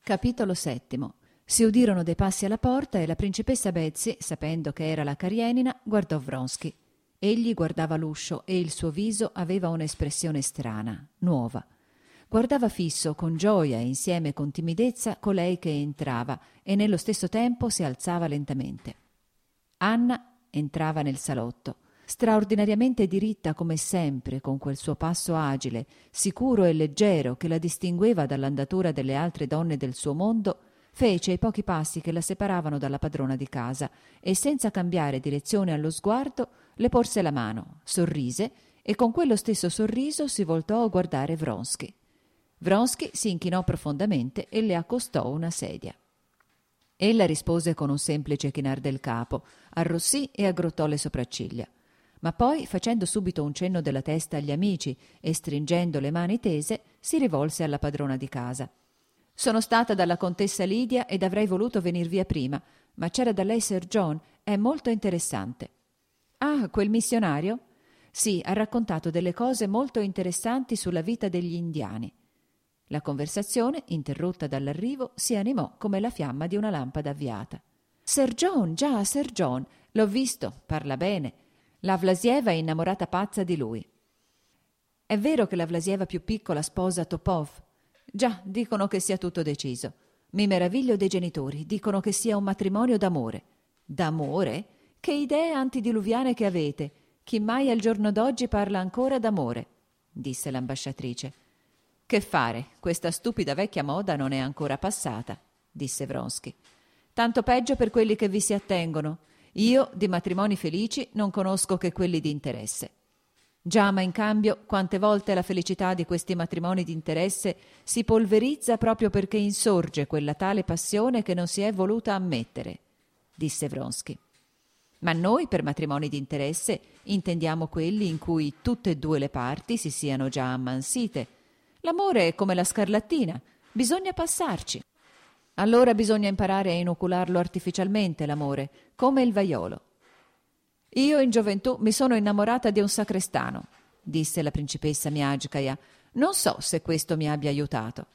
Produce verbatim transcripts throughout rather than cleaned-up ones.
Capitolo settimo. Si udirono dei passi alla porta e la principessa Betsy, sapendo che era la Karenina, guardò Vronsky. Egli guardava l'uscio e il suo viso aveva un'espressione strana, nuova. Guardava fisso, con gioia e insieme con timidezza, colei che entrava e nello stesso tempo si alzava lentamente. Anna entrava nel salotto, straordinariamente diritta come sempre, con quel suo passo agile, sicuro e leggero che la distingueva dall'andatura delle altre donne del suo mondo. Fece i pochi passi che la separavano dalla padrona di casa e, senza cambiare direzione allo sguardo, le porse la mano, sorrise e con quello stesso sorriso si voltò a guardare Vronsky. Vronsky si inchinò profondamente e le accostò una sedia. Ella rispose con un semplice chinar del capo, arrossì e aggrottò le sopracciglia. Ma poi, facendo subito un cenno della testa agli amici e stringendo le mani tese, si rivolse alla padrona di casa. «Sono stata dalla contessa Lidia ed avrei voluto venir via prima, ma c'era da lei Sir John, è molto interessante». «Ah, quel missionario?» «Sì, ha raccontato delle cose molto interessanti sulla vita degli indiani». La conversazione, interrotta dall'arrivo, si animò come la fiamma di una lampada avviata. «Sir John, già, Sir John, l'ho visto, parla bene. La Vlasieva è innamorata pazza di lui». «È vero che la Vlasieva più piccola sposa Topov?» «Già, dicono che sia tutto deciso. Mi meraviglio dei genitori, dicono che sia un matrimonio d'amore». «D'amore? Che idee antidiluviane che avete! Chi mai al giorno d'oggi parla ancora d'amore?» disse l'ambasciatrice. «Che fare, questa stupida vecchia moda non è ancora passata», disse Vronsky. «Tanto peggio per quelli che vi si attengono. Io di matrimoni felici non conosco che quelli di interesse». «Già, ma in cambio quante volte la felicità di questi matrimoni di interesse si polverizza proprio perché insorge quella tale passione che non si è voluta ammettere», disse Vronsky. «Ma noi per matrimoni di interesse intendiamo quelli in cui tutte e due le parti si siano già ammansite. L'amore è come la scarlattina, bisogna passarci. Allora bisogna imparare a inocularlo artificialmente, l'amore, come il vaiolo». «Io in gioventù mi sono innamorata di un sacrestano», disse la principessa Miagkaja. «Non so se questo mi abbia aiutato».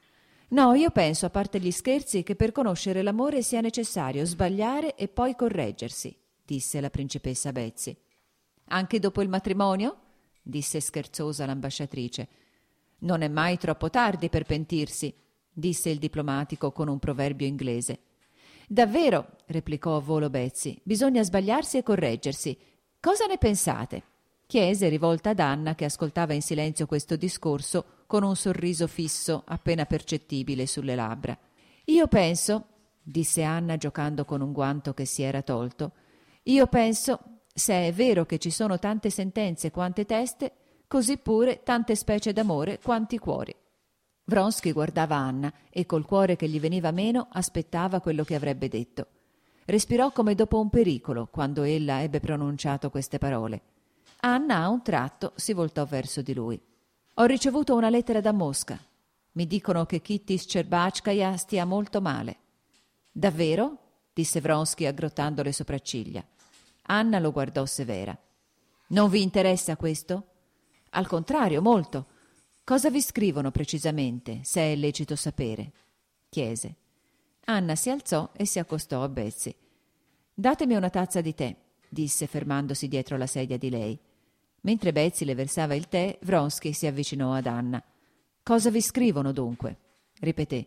«No, io penso, a parte gli scherzi, che per conoscere l'amore sia necessario sbagliare e poi correggersi», disse la principessa Betsy. «Anche dopo il matrimonio?» disse scherzosa l'ambasciatrice. «Non è mai troppo tardi per pentirsi», disse il diplomatico con un proverbio inglese. «Davvero», replicò a volo Betsy, «bisogna sbagliarsi e correggersi. Cosa ne pensate?» chiese, rivolta ad Anna, che ascoltava in silenzio questo discorso con un sorriso fisso appena percettibile sulle labbra. «Io penso», disse Anna giocando con un guanto che si era tolto, «io penso, se è vero che ci sono tante sentenze quante teste, così pure tante specie d'amore quanti cuori». Vronsky guardava Anna e col cuore che gli veniva meno aspettava quello che avrebbe detto. Respirò come dopo un pericolo quando ella ebbe pronunciato queste parole. Anna a un tratto si voltò verso di lui. «Ho ricevuto una lettera da Mosca. Mi dicono che Kitty Szczerbatskaja stia molto male». «Davvero?» disse Vronsky aggrottando le sopracciglia. Anna lo guardò severa. «Non vi interessa questo?» «Al contrario, molto. Cosa vi scrivono precisamente, se è lecito sapere?» chiese. Anna si alzò e si accostò a Betsy. «Datemi una tazza di tè», disse fermandosi dietro la sedia di lei. Mentre Betsy le versava il tè, Vronsky si avvicinò ad Anna. «Cosa vi scrivono dunque?» ripeté.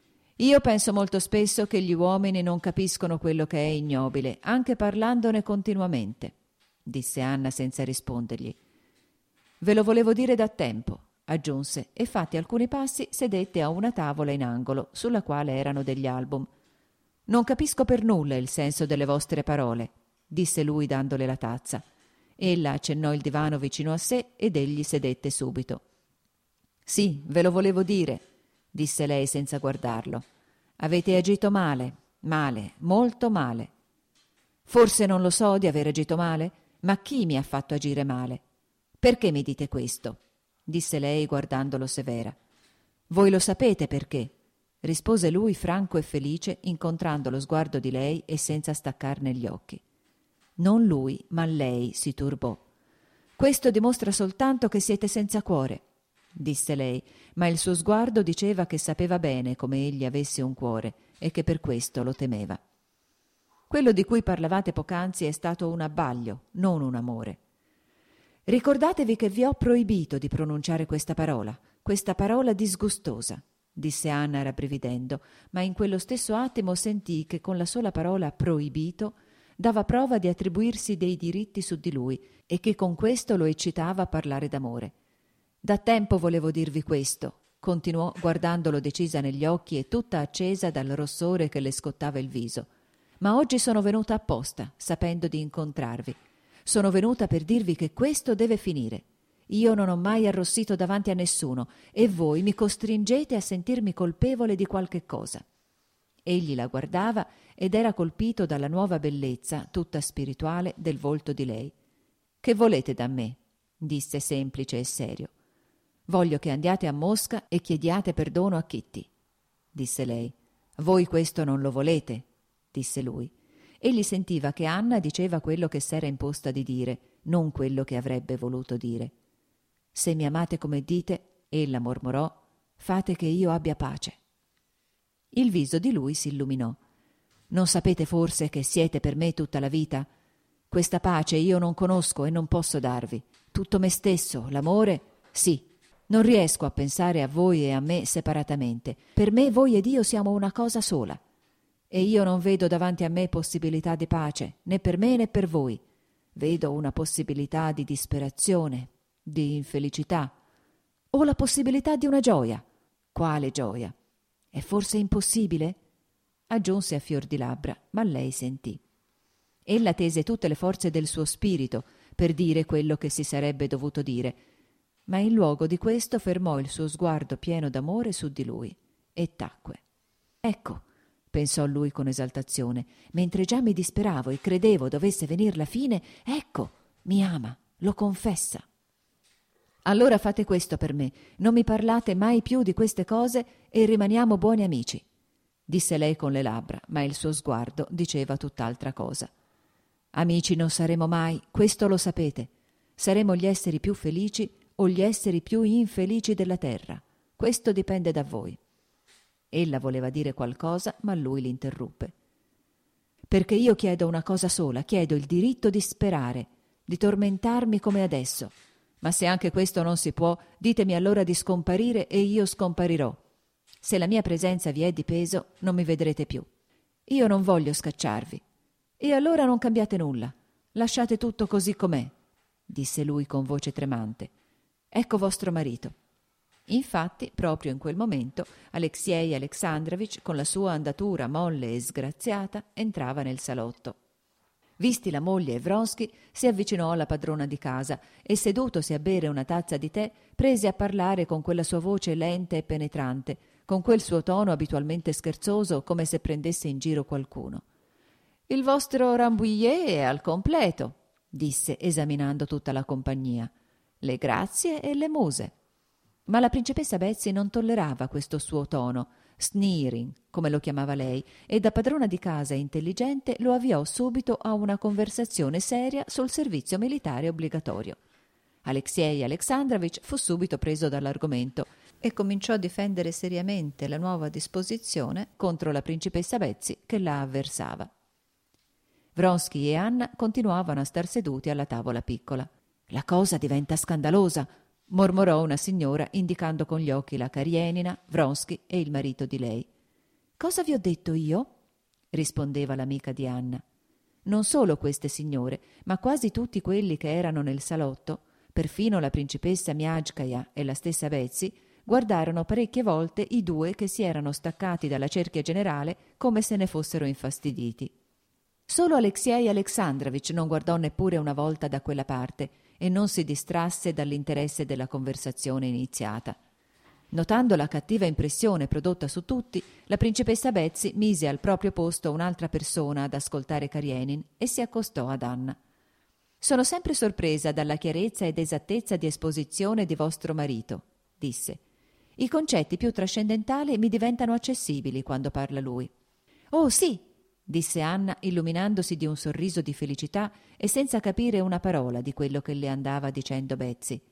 «Io penso molto spesso che gli uomini non capiscono quello che è ignobile, anche parlandone continuamente», disse Anna senza rispondergli. «Ve lo volevo dire da tempo», aggiunse, e fatti alcuni passi sedette a una tavola in angolo sulla quale erano degli album. «Non capisco per nulla il senso delle vostre parole», disse lui dandole la tazza. Ella accennò il divano vicino a sé ed egli sedette subito. «Sì, ve lo volevo dire», disse lei senza guardarlo. «Avete agito male, male, molto male». «Forse non lo so di aver agito male, ma chi mi ha fatto agire male?» «Perché mi dite questo?» disse lei guardandolo severa. «Voi lo sapete perché», rispose lui franco e felice, incontrando lo sguardo di lei e senza staccarne gli occhi. Non lui, ma lei si turbò. «Questo dimostra soltanto che siete senza cuore», disse lei, ma il suo sguardo diceva che sapeva bene come egli avesse un cuore e che per questo lo temeva. Quello di cui parlavate poc'anzi è stato un abbaglio, non un amore. Ricordatevi che vi ho proibito di pronunciare questa parola, questa parola disgustosa, disse Anna rabbrividendo, ma in quello stesso attimo sentì che con la sola parola proibito dava prova di attribuirsi dei diritti su di lui e che con questo lo eccitava a parlare d'amore. Da tempo volevo dirvi questo, continuò guardandolo decisa negli occhi e tutta accesa dal rossore che le scottava il viso, ma oggi sono venuta apposta, sapendo di incontrarvi. Sono venuta per dirvi che questo deve finire. Io non ho mai arrossito davanti a nessuno e voi mi costringete a sentirmi colpevole di qualche cosa. Egli la guardava ed era colpito dalla nuova bellezza, tutta spirituale, del volto di lei. «Che volete da me?» disse semplice e serio. «Voglio che andiate a Mosca e chiediate perdono a Kitty», disse lei. «Voi questo non lo volete», disse lui. Egli sentiva che Anna diceva quello che s'era imposta di dire, non quello che avrebbe voluto dire. «Se mi amate come dite», ella mormorò, «fate che io abbia pace». Il viso di lui si illuminò. «Non sapete forse che siete per me tutta la vita? Questa pace io non conosco e non posso darvi. Tutto me stesso, l'amore, sì. Non riesco a pensare a voi e a me separatamente. Per me voi ed io siamo una cosa sola. E io non vedo davanti a me possibilità di pace, né per me né per voi. Vedo una possibilità di disperazione, di infelicità. O la possibilità di una gioia. Quale gioia? È forse impossibile?» aggiunse a fior di labbra, ma lei sentì. Ella tese tutte le forze del suo spirito per dire quello che si sarebbe dovuto dire, ma in luogo di questo fermò il suo sguardo pieno d'amore su di lui e tacque. «Ecco», pensò lui con esaltazione, mentre già mi disperavo e credevo dovesse venir la fine, «ecco, mi ama, lo confessa». «Allora fate questo per me, non mi parlate mai più di queste cose e rimaniamo buoni amici», disse lei con le labbra, ma il suo sguardo diceva tutt'altra cosa. «Amici non saremo mai, questo lo sapete. Saremo gli esseri più felici o gli esseri più infelici della terra. Questo dipende da voi». Ella voleva dire qualcosa, ma lui l'interruppe. «Perché io chiedo una cosa sola, chiedo il diritto di sperare, di tormentarmi come adesso. Ma se anche questo non si può, ditemi allora di scomparire e io scomparirò. Se la mia presenza vi è di peso, non mi vedrete più. Io non voglio scacciarvi. E allora non cambiate nulla. Lasciate tutto così com'è», disse lui con voce tremante. «Ecco vostro marito». Infatti, proprio in quel momento, Aleksej Aleksandrovich, con la sua andatura molle e sgraziata, entrava nel salotto. Visti la moglie e Vronsky, si avvicinò alla padrona di casa e, sedutosi a bere una tazza di tè, prese a parlare con quella sua voce lenta e penetrante, con quel suo tono abitualmente scherzoso, come se prendesse in giro qualcuno. «Il vostro Rambouillet è al completo», disse, esaminando tutta la compagnia. «Le grazie e le muse». Ma la principessa Betsy non tollerava questo suo tono, sneering, come lo chiamava lei, e da padrona di casa intelligente lo avviò subito a una conversazione seria sul servizio militare obbligatorio. Aleksej Aleksandrovich fu subito preso dall'argomento e cominciò a difendere seriamente la nuova disposizione contro la principessa Betsy che la avversava. Vronsky e Anna continuavano a star seduti alla tavola piccola. «La cosa diventa scandalosa», mormorò una signora indicando con gli occhi la Karenina, Vronsky e il marito di lei. «Cosa vi ho detto io?» rispondeva l'amica di Anna. Non solo queste signore, ma quasi tutti quelli che erano nel salotto, perfino la principessa Miagkaja e la stessa Betsy, guardarono parecchie volte i due che si erano staccati dalla cerchia generale come se ne fossero infastiditi. Solo Aleksej Aleksandrovich non guardò neppure una volta da quella parte e non si distrasse dall'interesse della conversazione iniziata. Notando la cattiva impressione prodotta su tutti, la principessa Betsy mise al proprio posto un'altra persona ad ascoltare Karenin e si accostò ad Anna. «Sono sempre sorpresa dalla chiarezza ed esattezza di esposizione di vostro marito», disse. «I concetti più trascendentali mi diventano accessibili quando parla lui». «Oh sì», disse Anna, illuminandosi di un sorriso di felicità e senza capire una parola di quello che le andava dicendo Betsy.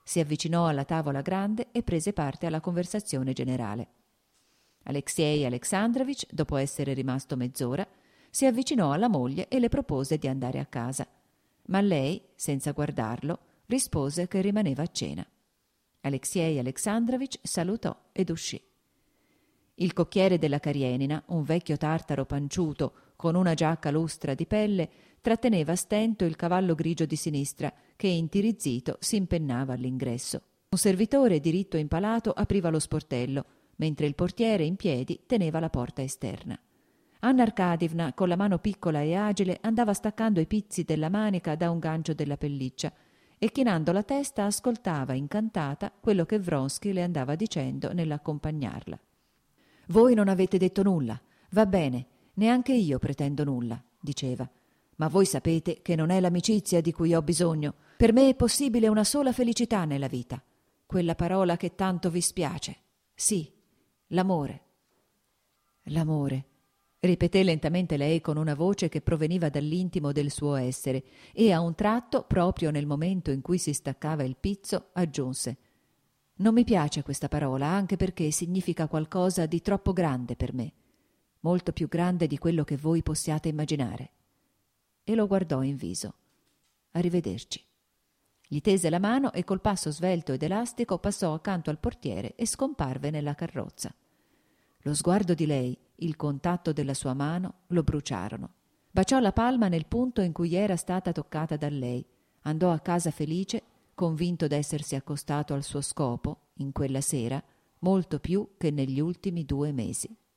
Si avvicinò alla tavola grande e prese parte alla conversazione generale. Alexei Alexandrovich, dopo essere rimasto mezz'ora, si avvicinò alla moglie e le propose di andare a casa. Ma lei, senza guardarlo, rispose che rimaneva a cena. Alexei Alexandrovich salutò ed uscì. Il cocchiere della Karenina, un vecchio tartaro panciuto con una giacca lustra di pelle, tratteneva a stento il cavallo grigio di sinistra che, intirizzito, si impennava all'ingresso. Un servitore diritto impalato apriva lo sportello, mentre il portiere in piedi teneva la porta esterna. Anna Arkadievna, con la mano piccola e agile, andava staccando i pizzi della manica da un gancio della pelliccia e, chinando la testa, ascoltava incantata quello che Vronsky le andava dicendo nell'accompagnarla. «Voi non avete detto nulla. Va bene, neanche io pretendo nulla», diceva. «Ma voi sapete che non è l'amicizia di cui ho bisogno. Per me è possibile una sola felicità nella vita. Quella parola che tanto vi spiace. Sì, l'amore». «L'amore», ripeté lentamente lei con una voce che proveniva dall'intimo del suo essere e a un tratto, proprio nel momento in cui si staccava il pizzo, aggiunse: «Non mi piace questa parola, anche perché significa qualcosa di troppo grande per me, molto più grande di quello che voi possiate immaginare». E lo guardò in viso. «Arrivederci». Gli tese la mano e col passo svelto ed elastico passò accanto al portiere e scomparve nella carrozza. Lo sguardo di lei, il contatto della sua mano lo bruciarono. Baciò la palma nel punto in cui era stata toccata da lei, andò a casa felice, convinto d'essersi accostato al suo scopo, in quella sera, molto più che negli ultimi due mesi.